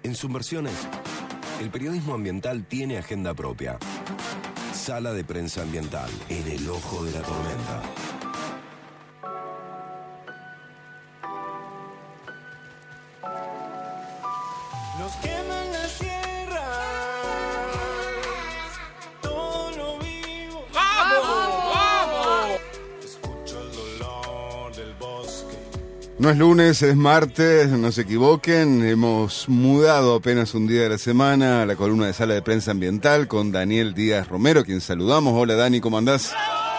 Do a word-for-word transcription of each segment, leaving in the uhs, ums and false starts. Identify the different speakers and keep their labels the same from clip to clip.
Speaker 1: En Subversiones, el periodismo ambiental tiene agenda propia. Sala de prensa ambiental, en el ojo de la tormenta.
Speaker 2: Nos queman las sierras, todo lo vivo.
Speaker 3: ¡Vamos! ¡Vamos!
Speaker 2: Escucho el dolor del bosque.
Speaker 4: No es lunes, es martes, no se equivoquen. Hemos mudado apenas un día de la semana a la columna de Sala de Prensa Ambiental con Daniel Díaz Romero, quien saludamos. Hola Dani, ¿cómo andás?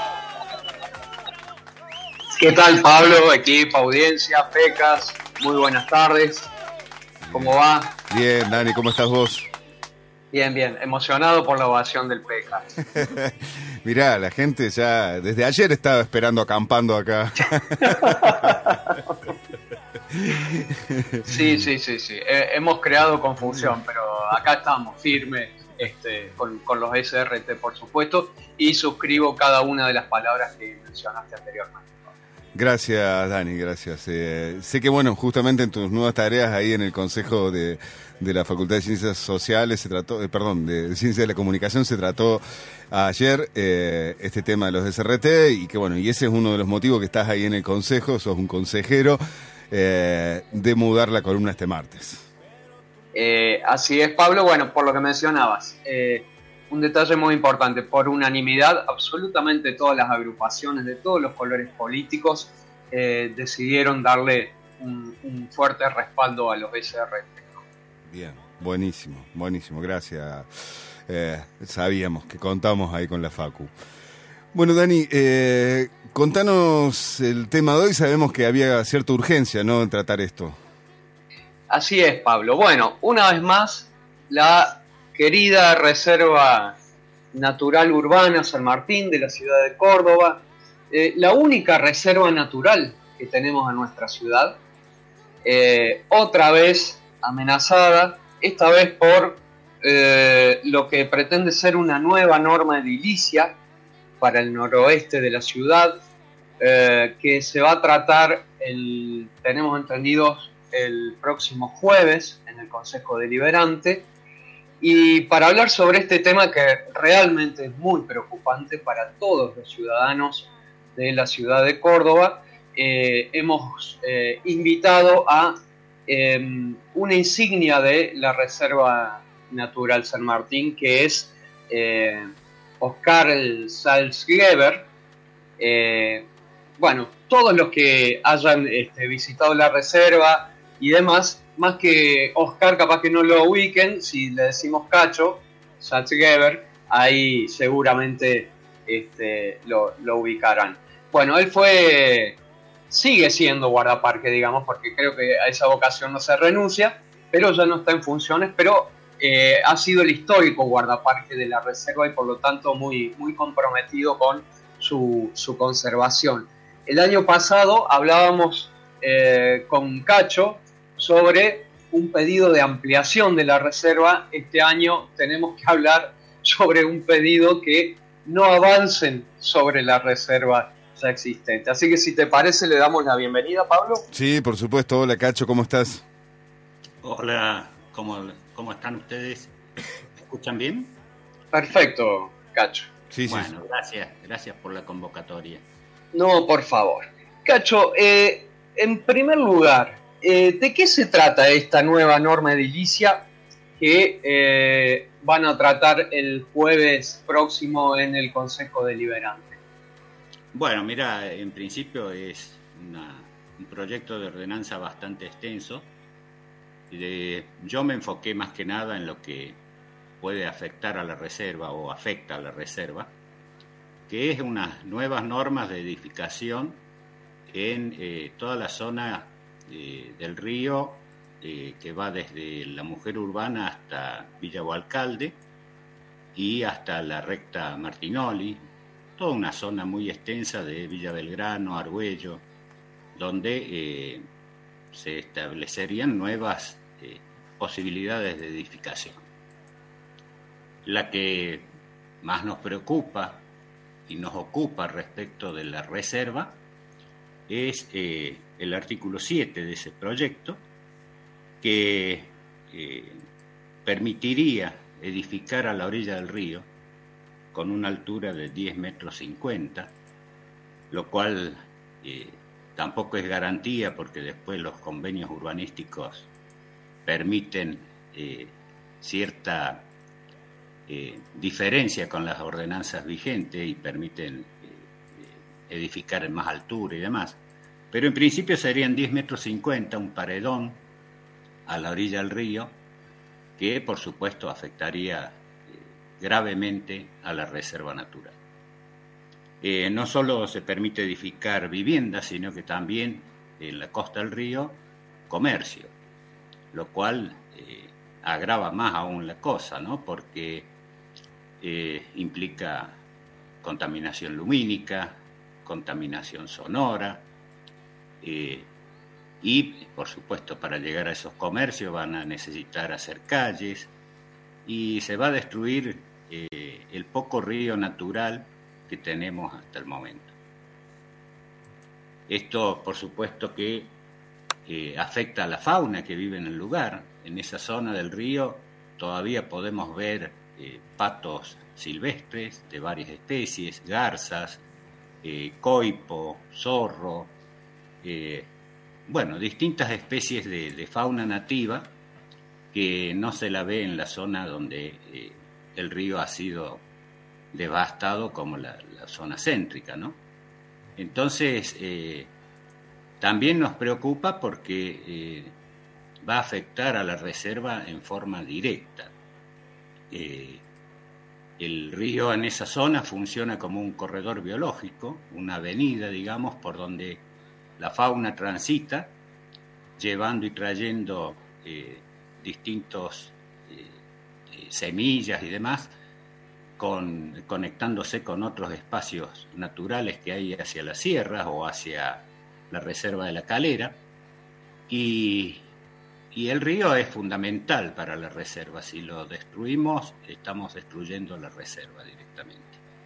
Speaker 5: ¿Qué tal, Pablo, equipo, audiencia, Pecas? Muy buenas tardes. ¿Cómo va?
Speaker 4: Bien, Dani, ¿cómo estás vos?
Speaker 5: Bien, bien. Emocionado por la ovación del Pecas.
Speaker 4: Mirá, la gente ya desde ayer estaba esperando, acampando acá.
Speaker 5: Sí, sí, sí, sí. Eh, hemos creado confusión, pero acá estamos firmes este, con, con los S R T, por supuesto, y suscribo cada una de las palabras que mencionaste anteriormente.
Speaker 4: Gracias, Dani, gracias. Eh, sé que, bueno, justamente en tus nuevas tareas ahí en el Consejo de, de la Facultad de Ciencias Sociales, se trató, eh, perdón, de Ciencias de la Comunicación, se trató ayer eh, este tema de los S R T y que, bueno, y ese es uno de los motivos que estás ahí en el Consejo, sos un consejero, eh, de mudar la columna este martes.
Speaker 5: Eh, así es, Pablo. Bueno, por lo que mencionabas, eh, un detalle muy importante, por unanimidad, absolutamente todas las agrupaciones de todos los colores políticos eh, decidieron darle un, un fuerte respaldo a los S R T.
Speaker 4: Bien, buenísimo, buenísimo, gracias. Eh, sabíamos que contamos ahí con la Facu. Bueno, Dani, eh, contanos el tema de hoy. Sabemos que había cierta urgencia, ¿no?, en tratar esto.
Speaker 5: Así es, Pablo. Bueno, una vez más, la querida Reserva Natural Urbana San Martín de la ciudad de Córdoba, eh, la única reserva natural que tenemos en nuestra ciudad, eh, otra vez amenazada, esta vez por eh, lo que pretende ser una nueva norma edilicia para el noroeste de la ciudad, eh, que se va a tratar, el, tenemos entendidos, el próximo jueves en el Consejo Deliberante. Y para hablar sobre este tema que realmente es muy preocupante para todos los ciudadanos de la ciudad de Córdoba, eh, hemos eh, invitado a eh, una insignia de la Reserva Natural San Martín, que es eh, Oscar Salzgeber. Eh, bueno, todos los que hayan este, visitado la reserva y demás, más que Oscar, capaz que no lo ubiquen, si le decimos Cacho Salzgeber, ahí seguramente este, lo, lo ubicarán. Bueno, él fue, sigue siendo guardaparque, digamos, porque creo que a esa vocación no se renuncia, pero ya no está en funciones, pero eh, ha sido el histórico guardaparque de la reserva y por lo tanto muy, muy comprometido con su, su conservación. El año pasado hablábamos eh, con Cacho sobre un pedido de ampliación de la reserva. Este año tenemos que hablar sobre un pedido que no avancen sobre la reserva ya existente. Así que si te parece le damos la bienvenida, Pablo.
Speaker 4: Sí, por supuesto. Hola, Cacho, ¿cómo estás?
Speaker 3: Hola, ¿cómo, cómo están ustedes? ¿Me escuchan bien?
Speaker 5: Perfecto, Cacho.
Speaker 4: Sí, sí.
Speaker 3: Bueno, gracias, gracias por la convocatoria.
Speaker 5: No, por favor. Cacho, eh, en primer lugar, eh, ¿de qué se trata esta nueva norma edilicia que eh, van a tratar el jueves próximo en el Consejo Deliberante?
Speaker 3: Bueno, mira, en principio es una, un proyecto de ordenanza bastante extenso. De, yo me enfoqué más que nada en lo que puede afectar a la reserva o afecta a la reserva, que es unas nuevas normas de edificación en eh, toda la zona eh, del río, eh, que va desde la Mujer Urbana hasta Villa Hualcalde y hasta la recta Martinoli, toda una zona muy extensa de Villa Belgrano, Argüello, donde eh, se establecerían nuevas eh, posibilidades de edificación. La que más nos preocupa y nos ocupa respecto de la reserva es eh, el artículo siete de ese proyecto, que eh, permitiría edificar a la orilla del río con una altura de diez metros cincuenta, lo cual eh, tampoco es garantía porque después los convenios urbanísticos permiten eh, cierta eh, diferencia con las ordenanzas vigentes y permiten eh, edificar en más altura y demás. Pero en principio serían diez metros cincuenta, un paredón a la orilla del río, que por supuesto afectaría eh, gravemente a la reserva natural. Eh, no solo se permite edificar viviendas, sino que también en la costa del río comercio, lo cual eh, agrava más aún la cosa, ¿no? Porque eh, implica contaminación lumínica, contaminación sonora, eh, y por supuesto para llegar a esos comercios van a necesitar hacer calles y se va a destruir eh, el poco río natural que tenemos hasta el momento. Esto por supuesto que eh, afecta a la fauna que vive en el lugar. En esa zona del río todavía podemos ver eh, patos silvestres de varias especies, garzas, eh, coipo, zorro, eh, bueno, distintas especies de, de fauna nativa que no se la ve en la zona donde eh, el río ha sido devastado como la, la zona céntrica, ¿no? Entonces, eh, también nos preocupa porque eh, va a afectar a la reserva en forma directa. Eh, el río en esa zona funciona como un corredor biológico, una avenida, digamos, por donde la fauna transita, llevando y trayendo eh, distintos eh, eh, semillas y demás, con, conectándose con otros espacios naturales que hay hacia las sierras o hacia la reserva de la Calera. Y, y el río es fundamental para la reserva. Si lo destruimos, estamos destruyendo la reserva directamente.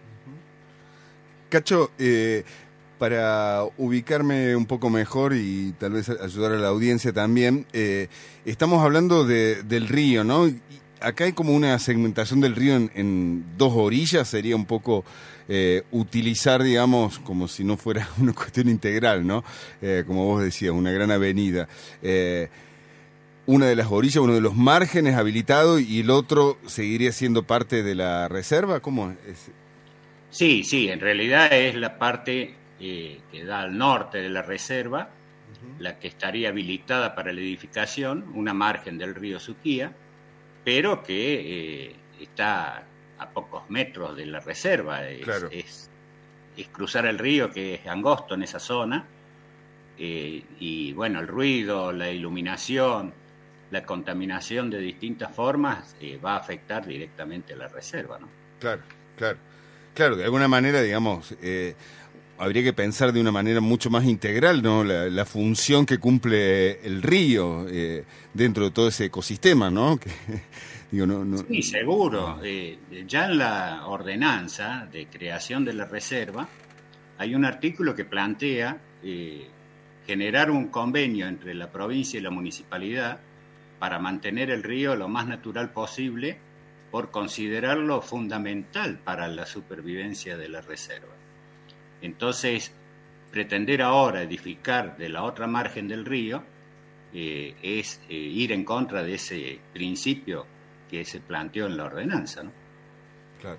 Speaker 4: Cacho, eh... para ubicarme un poco mejor y tal vez ayudar a la audiencia también, eh, estamos hablando de, del río, ¿no? Y acá hay como una segmentación del río en, en dos orillas, sería un poco eh, utilizar, digamos, como si no fuera una cuestión integral, ¿no? Eh, como vos decías, una gran avenida. Eh, una de las orillas, uno de los márgenes habilitado y el otro seguiría siendo parte de la reserva, ¿cómo es?
Speaker 3: Sí, sí, en realidad es la parte Eh, que da al norte de la reserva, uh-huh. la que estaría habilitada para la edificación, una margen del río Suquía, pero que eh, está a pocos metros de la reserva. Es,
Speaker 4: claro.
Speaker 3: es, es cruzar el río, que es angosto en esa zona, eh, y bueno, el ruido, la iluminación, la contaminación de distintas formas eh, va a afectar directamente a la reserva, ¿no?
Speaker 4: Claro, claro. Claro, de alguna manera, digamos... Eh, habría que pensar de una manera mucho más integral, ¿no? La, la función que cumple el río eh, dentro de todo ese ecosistema, ¿no? Que, digo, no, no...
Speaker 3: Sí, seguro. Eh, ya en la ordenanza de creación de la reserva hay un artículo que plantea eh, generar un convenio entre la provincia y la municipalidad para mantener el río lo más natural posible por considerarlo fundamental para la supervivencia de la reserva. Entonces, pretender ahora edificar de la otra margen del río eh, es eh, ir en contra de ese principio que se planteó en la ordenanza, ¿no?
Speaker 4: Claro.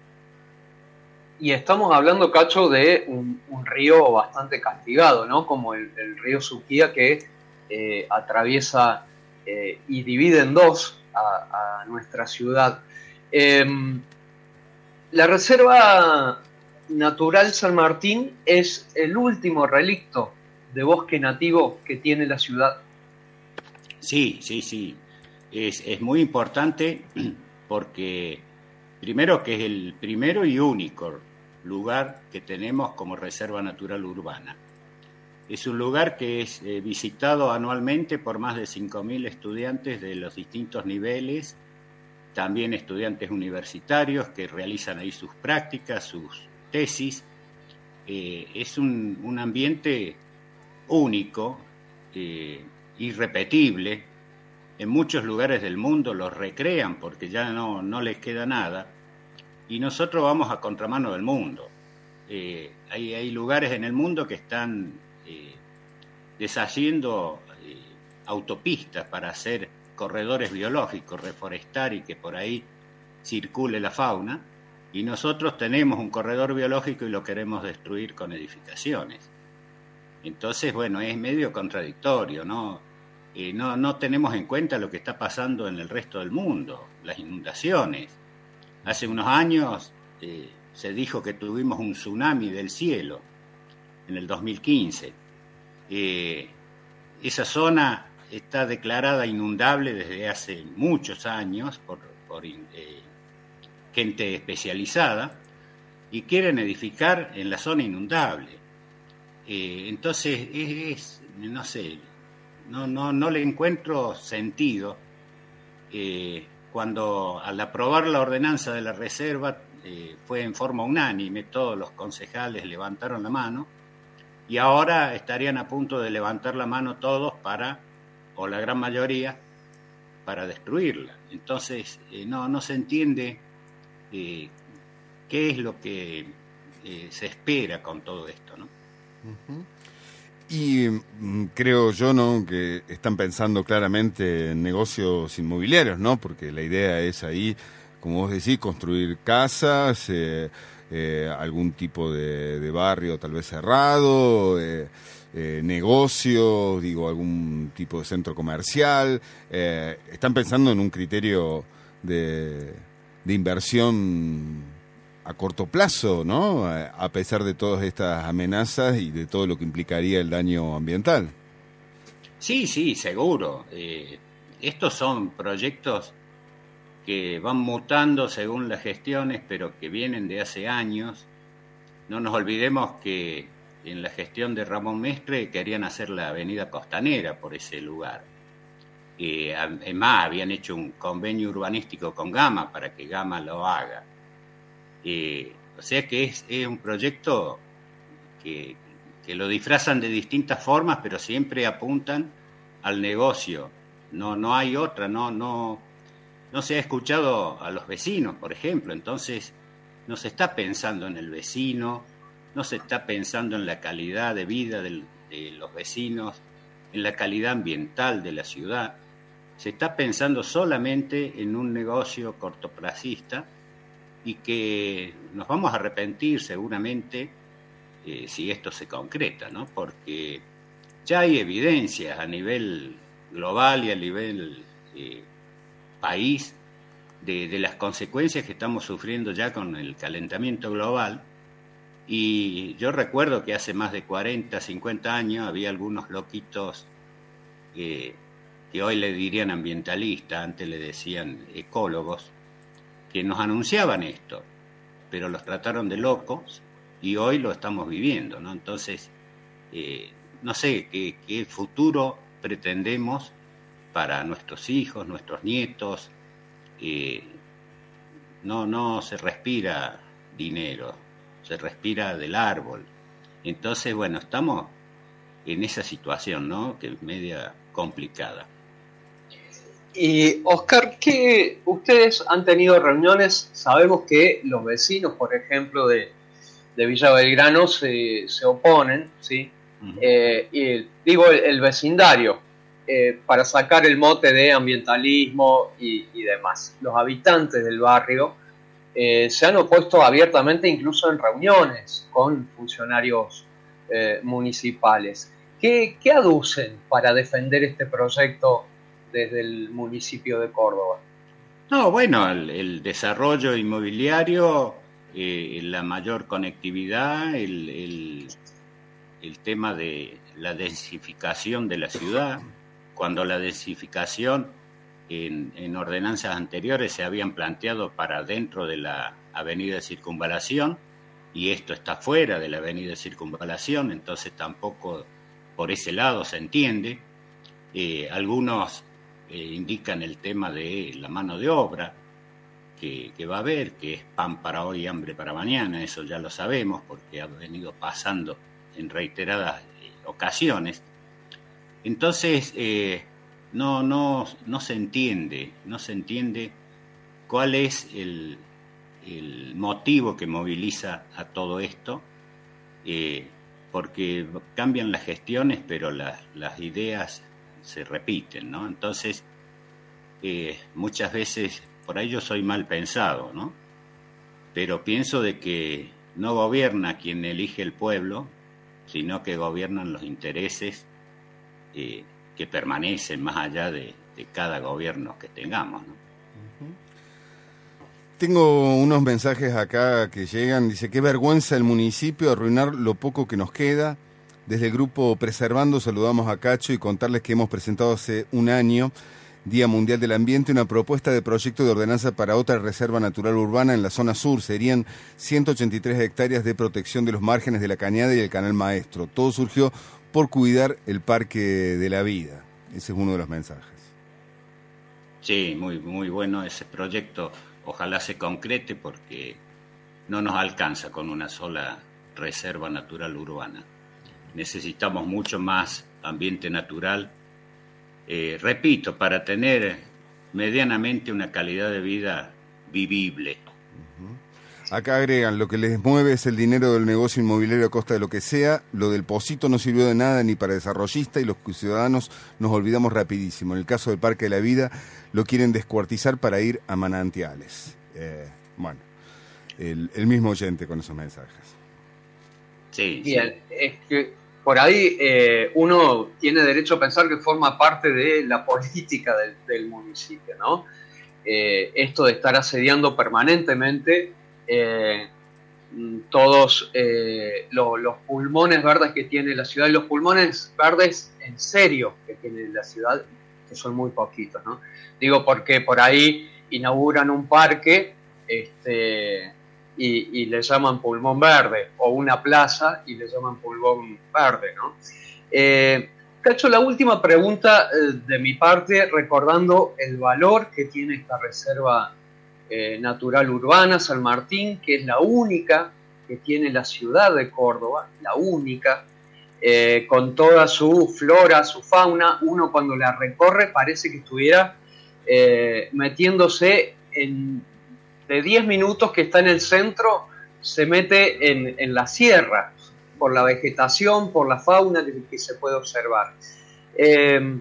Speaker 5: Y estamos hablando, Cacho, de un, un río bastante castigado, ¿no? Como el, el río Suquía, que eh, atraviesa eh, y divide en dos a, a nuestra ciudad. Eh, la reserva natural San Martín es el último relicto de bosque nativo que tiene la ciudad.
Speaker 3: Sí, sí, sí. Es, es muy importante porque primero que es el primero y único lugar que tenemos como reserva natural urbana. Es un lugar que es eh, visitado anualmente por más de cinco mil estudiantes de los distintos niveles, también estudiantes universitarios que realizan ahí sus prácticas, sus tesis. Eh, es un, un ambiente único, eh, irrepetible, en muchos lugares del mundo los recrean porque ya no, no les queda nada, y nosotros vamos a contramano del mundo. Eh, hay, hay lugares en el mundo que están eh, deshaciendo eh, autopistas para hacer corredores biológicos, reforestar y que por ahí circule la fauna, y nosotros tenemos un corredor biológico y lo queremos destruir con edificaciones. Entonces, bueno, es medio contradictorio, ¿no? Eh, no, no tenemos en cuenta lo que está pasando en el resto del mundo, las inundaciones. Hace unos años eh, se dijo que tuvimos un tsunami del cielo en el dos mil quince. Eh, esa zona está declarada inundable desde hace muchos años por, por eh, gente especializada, y quieren edificar en la zona inundable. Eh, entonces, es, es, no sé, no, no, no le encuentro sentido eh, cuando al aprobar la ordenanza de la reserva eh, fue en forma unánime, todos los concejales levantaron la mano, y ahora estarían a punto de levantar la mano todos para, o la gran mayoría, para destruirla. Entonces, eh, no, no se entiende eh, qué es lo que eh, se espera con todo esto, ¿no?
Speaker 4: Uh-huh. Y mm, creo yo, ¿no?, que están pensando claramente en negocios inmobiliarios, ¿no? Porque la idea es ahí, como vos decís, construir casas, eh, eh, algún tipo de, de barrio tal vez cerrado, eh, eh, negocios, digo, algún tipo de centro comercial. Eh, están pensando en un criterio de, de inversión a corto plazo, ¿no? A pesar de todas estas amenazas y de todo lo que implicaría el daño ambiental.
Speaker 3: Sí, sí, seguro. Eh, estos son proyectos que van mutando según las gestiones, pero que vienen de hace años. No nos olvidemos que en la gestión de Ramón Mestre querían hacer la avenida Costanera por ese lugar. Eh, además, habían hecho un convenio urbanístico con Gama para que Gama lo haga. Eh, o sea que es, es un proyecto que, que lo disfrazan de distintas formas, pero siempre apuntan al negocio. No, no hay otra, no, no, no se ha escuchado a los vecinos, por ejemplo. Entonces no se está pensando en el vecino, no se está pensando en la calidad de vida del, de los vecinos, en la calidad ambiental de la ciudad. Se está pensando solamente en un negocio cortoplacista, y que nos vamos a arrepentir seguramente eh, si esto se concreta, ¿no? Porque ya hay evidencias a nivel global y a nivel eh, país de, de las consecuencias que estamos sufriendo ya con el calentamiento global. Y yo recuerdo que hace más de cuarenta, cincuenta años había algunos loquitos eh, que hoy le dirían ambientalistas, antes le decían ecólogos, que nos anunciaban esto, pero los trataron de locos y hoy lo estamos viviendo, ¿no? Entonces, eh, no sé qué, qué futuro pretendemos para nuestros hijos, nuestros nietos. Eh, no, no se respira dinero, se respira del árbol. Entonces, bueno, estamos en esa situación, ¿no?, que es media complicada.
Speaker 5: Y Oscar, ¿qué ustedes han tenido reuniones? Sabemos que los vecinos, por ejemplo, de, de Villa Belgrano se, se oponen, ¿sí? Uh-huh. Eh, y digo el, el vecindario, eh, para sacar el mote de ambientalismo y, y demás. Los habitantes del barrio eh, se han opuesto abiertamente, incluso en reuniones con funcionarios eh, municipales. ¿Qué, qué aducen para defender este proyecto desde el municipio de Córdoba?
Speaker 3: No, bueno, el, el desarrollo inmobiliario, eh, la mayor conectividad, el, el, el tema de la densificación de la ciudad, cuando la densificación en, en ordenanzas anteriores se habían planteado para dentro de la avenida de Circunvalación, y esto está fuera de la avenida de Circunvalación, entonces tampoco por ese lado se entiende. Eh, algunos Eh, indican el tema de la mano de obra que, que va a haber, que es pan para hoy, hambre para mañana. Eso ya lo sabemos porque ha venido pasando en reiteradas eh, ocasiones. Entonces, eh, no, no, no se entiende, no se entiende cuál es el, el motivo que moviliza a todo esto, eh, porque cambian las gestiones, pero las, las ideas se repiten, ¿no? Entonces, eh, muchas veces, por ahí yo soy mal pensado, ¿no? Pero pienso de que no gobierna quien elige el pueblo, sino que gobiernan los intereses eh, que permanecen más allá de, de cada gobierno que tengamos, ¿no?
Speaker 4: Tengo unos mensajes acá que llegan, dice, qué vergüenza el municipio arruinar lo poco que nos queda. Desde el grupo Preservando saludamos a Cacho y contarles que hemos presentado hace un año, Día Mundial del Ambiente, una propuesta de proyecto de ordenanza para otra reserva natural urbana en la zona sur. Serían ciento ochenta y tres hectáreas de protección de los márgenes de la Cañada y el Canal Maestro. Todo surgió por cuidar el Parque de la Vida. Ese es uno de los mensajes.
Speaker 3: Sí, muy, muy bueno ese proyecto. Ojalá se concrete porque no nos alcanza con una sola reserva natural urbana. Necesitamos mucho más ambiente natural, eh, repito, para tener medianamente una calidad de vida vivible.
Speaker 4: Uh-huh. Acá agregan, lo que les mueve es el dinero del negocio inmobiliario a costa de lo que sea. Lo del pocito no sirvió de nada ni para desarrollistas y los ciudadanos nos olvidamos rapidísimo. En el caso del Parque de la Vida, lo quieren descuartizar para ir a manantiales. Eh, bueno, el, el mismo oyente con esos mensajes.
Speaker 3: Sí,
Speaker 5: Bien,
Speaker 3: sí.
Speaker 5: Es que por ahí eh, uno tiene derecho a pensar que forma parte de la política del, del municipio, ¿no? Eh, esto de estar asediando permanentemente eh, todos eh, lo, los pulmones verdes que tiene la ciudad, y los pulmones verdes en serio que tiene la ciudad, que son muy poquitos, ¿no? Digo porque por ahí inauguran un parque este, y, y le llaman pulmón verde, o una plaza y le llaman pulmón verde, ¿no? Eh, Cacho, la última pregunta eh, de mi parte, recordando el valor que tiene esta reserva eh, natural urbana San Martín, que es la única que tiene la ciudad de Córdoba, la única, eh, con toda su flora, su fauna. Uno cuando la recorre parece que estuviera eh, metiéndose en, de diez minutos que está en el centro, se mete en, en la sierra, por la vegetación, por la fauna que, que se puede observar. Eh,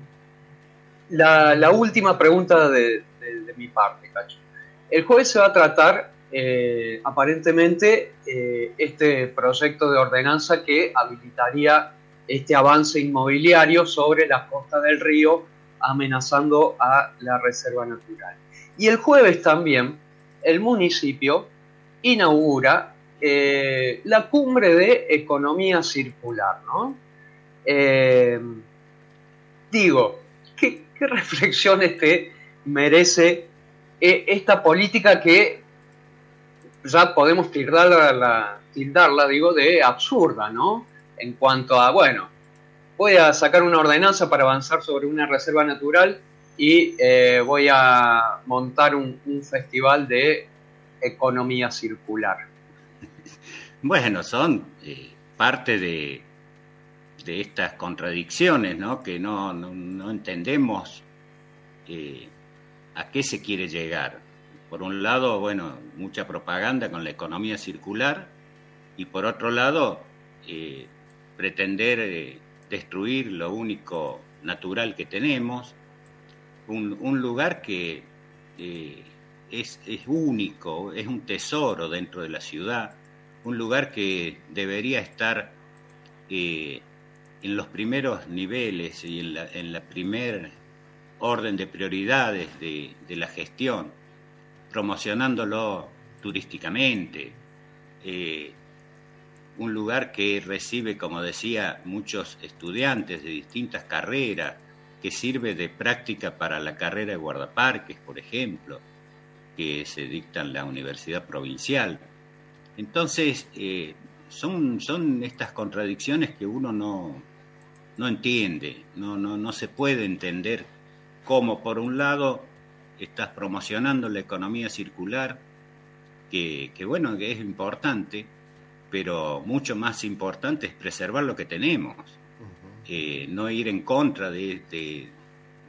Speaker 5: la, la última pregunta de, de, de mi parte, Cacho. El jueves se va a tratar, eh, aparentemente, eh, este proyecto de ordenanza que habilitaría este avance inmobiliario sobre las costas del río, amenazando a la reserva natural. Y el jueves también, el municipio inaugura Eh, la cumbre de economía circular, ¿no? Eh, digo, ¿qué, qué reflexiones te merece eh, esta política que ya podemos tildarla, la, tildarla, digo, de absurda, ¿no? En cuanto a, bueno, voy a sacar una ordenanza para avanzar sobre una reserva natural y eh, voy a montar un, un festival de economía circular.
Speaker 3: Bueno, son eh, parte de, de estas contradicciones, ¿no? Que no, no, no entendemos eh, a qué se quiere llegar. Por un lado, bueno, mucha propaganda con la economía circular y por otro lado, eh, pretender eh, destruir lo único natural que tenemos, un, un lugar que eh, es, es único, es un tesoro dentro de la ciudad, un lugar que debería estar eh, en los primeros niveles y en la, en la primer orden de prioridades de, de la gestión, promocionándolo turísticamente, eh, un lugar que recibe, como decía, muchos estudiantes de distintas carreras, que sirve de práctica para la carrera de guardaparques, por ejemplo, que se dicta en la Universidad Provincial. Entonces, eh, son, son estas contradicciones que uno no, no entiende, no, no, no se puede entender cómo, por un lado, estás promocionando la economía circular, que, que bueno, que es importante, pero mucho más importante es preservar lo que tenemos, uh-huh. eh, no ir en contra de, de,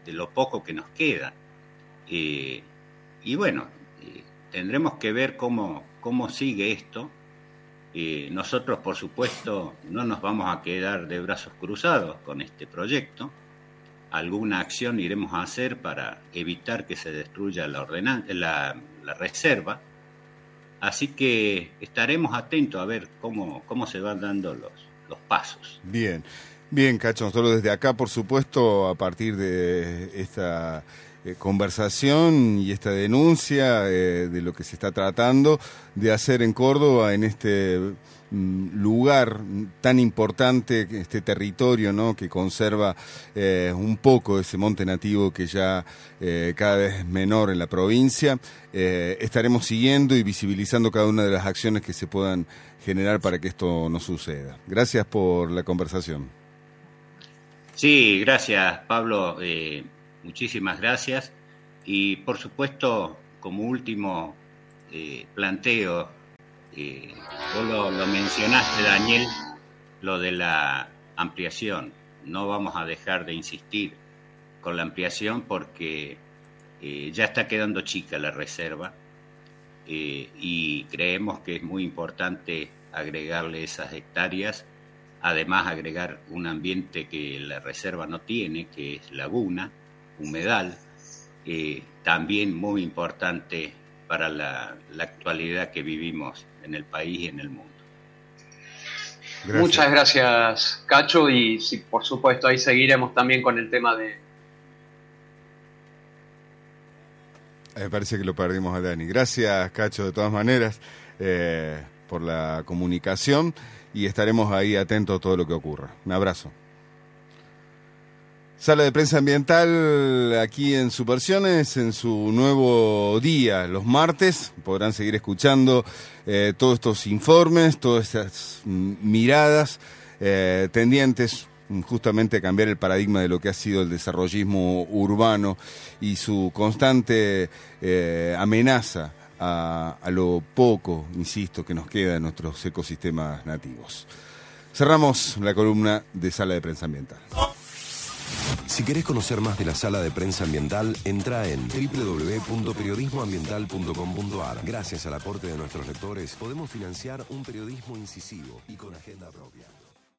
Speaker 3: de lo poco que nos queda. Eh, y bueno, eh, tendremos que ver cómo, cómo sigue esto. Eh, nosotros, por supuesto, no nos vamos a quedar de brazos cruzados con este proyecto. Alguna acción iremos a hacer para evitar que se destruya la, ordenan- la, la reserva. Así que estaremos atentos a ver cómo, cómo se van dando los, los pasos.
Speaker 4: Bien, bien, Cacho, nosotros desde acá, por supuesto, a partir de esta eh, conversación y esta denuncia eh, de lo que se está tratando de hacer en Córdoba, en este mm, lugar tan importante, este territorio, ¿no?, que conserva eh, un poco ese monte nativo que ya eh, cada vez es menor en la provincia. Eh, estaremos siguiendo y visibilizando cada una de las acciones que se puedan generar para que esto no suceda. Gracias por la conversación.
Speaker 3: Sí, gracias, Pablo. Eh, muchísimas gracias. Y, por supuesto, como último eh, planteo, eh, vos lo, lo mencionaste, Daniel, lo de la ampliación. No vamos a dejar de insistir con la ampliación porque eh, ya está quedando chica la reserva eh, y creemos que es muy importante agregarle esas hectáreas. Además, agregar un ambiente que la reserva no tiene, que es laguna, humedal, eh, también muy importante para la, la actualidad que vivimos en el país y en el mundo.
Speaker 5: Gracias. Muchas gracias, Cacho, y sí, por supuesto, ahí seguiremos también con el tema de...
Speaker 4: Me parece que lo perdimos a Dani. Gracias, Cacho, de todas maneras, eh, por la comunicación. Y estaremos ahí atentos a todo lo que ocurra. Un abrazo. Sala de Prensa Ambiental aquí en Subversiones, en su nuevo día, los martes. Podrán seguir escuchando eh, todos estos informes, todas estas mm, miradas eh, tendientes justamente a cambiar el paradigma de lo que ha sido el desarrollismo urbano y su constante eh, amenaza A, a lo poco, insisto, que nos queda en nuestros ecosistemas nativos. Cerramos la columna de Sala de Prensa Ambiental.
Speaker 1: Si querés conocer más de la Sala de Prensa Ambiental, entra en doble u doble u doble u punto periodismo ambiental punto com punto a r. Gracias al aporte de nuestros lectores, podemos financiar un periodismo incisivo y con agenda propia.